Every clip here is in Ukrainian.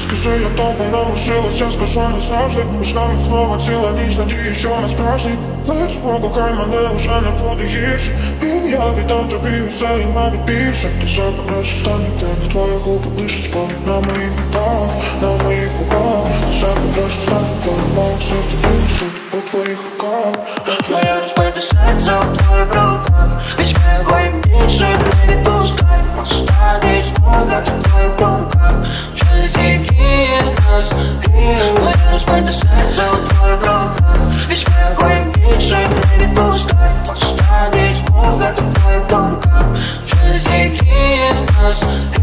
Скажи, я довго наложилась, я скажу назавжди. Між нами знову ціла ніч, надію, що не справжній. Лиш Богу, хай мене уже не буде гірше. І я віддам тобі усе і навіть більше. Ти забереш останній день, твої губи лише спомнять на моїх губах, на моїх губах. Ти забереш останній день, моє серце висить у твоїх руках. Твоє розбите серце у твоїх руках. Візьми його і більше не відпускай. Останній спогад у твоїх руках. Через зігріє нас, моє розбите серце у твоїх руках. Візьми його і більше не відпускай. Останній спогад у твоїх руках. Через зігріє нас,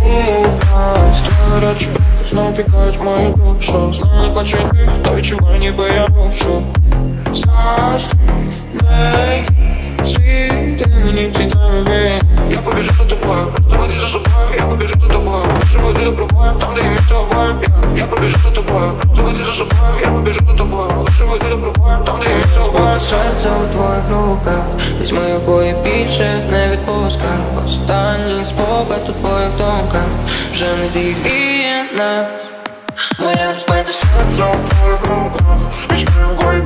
Твої речі знов пікають мою душу. Знаю, не хочу йти, та відчуваю, ніби я рушу. Завжди не світи мені ці темі. Я побіжу за тобою, просто води за собою. Я побіжу за тобою, що води добровою. Там, де є місце обоєм. Я побіжу за тобою, просто води за собою. Я побіжу за тобою, що води добровою. Там, де є місце обоєм. серце у твоїх руках. Візьми його і більше не відпускай. Останній спогад у твоїх думках. Вже не зігріє нас. Моє розбите серце У твоїх руках. Візьми його і